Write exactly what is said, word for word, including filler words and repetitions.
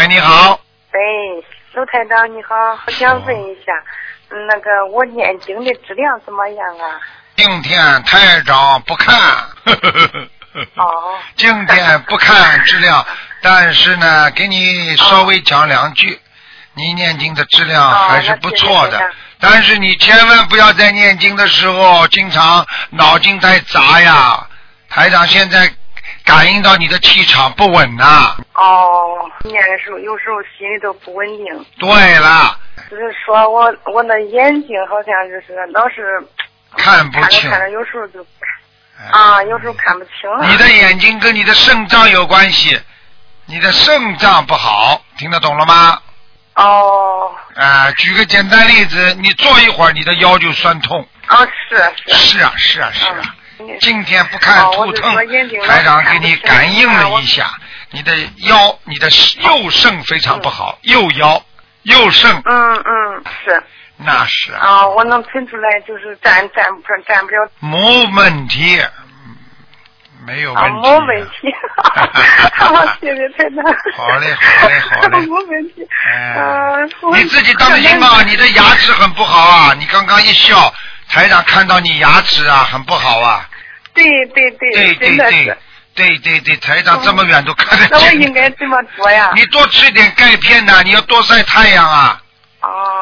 喂，你好。 喂，卢台长你好，我想问一下，嗯那个我念经的质量怎么样啊？ 今天台长不看。 哦。 今天不看质量，但是呢，给你稍微讲两句。哦、你念经的质量还是不错的，哦、但是你千万不要在念经的时候经常脑筋太杂呀。台长现在感应到你的气场不稳呐、啊。 哦，念的时候有时候心里都不稳定。 对了。 就是说我我的眼睛好像就是老是看不清， 看着看着有时候就。啊，有时候看不清了。 你的眼睛跟你的肾脏有关系，你的肾脏不好，听得懂了吗？ 哦。 啊、呃，举个简单例子，你坐一会儿，你的腰就酸痛。 啊，是是。 是啊，是啊，是啊。嗯、今天不看图腾，哦、台长给你感应了一下，你的腰，你的右肾非常不好，嗯、右腰、右肾。 嗯嗯，是。 那是啊， 啊，我能喷出来，就是站站不站不了。 没问题，没有问题。 没、啊、问题。好，谢谢台长。 好嘞，好嘞，好嘞。 没问题。 哎、 呃， 你自己当心啊，你的牙齿很不好啊！你刚刚一笑，台长看到你牙齿啊很不好啊。 对对对。 对对对。对对对，台长这么远都看得见。 那我应该怎么做呀？ 你多吃点钙片呐、啊，你要多晒太阳啊。 哦。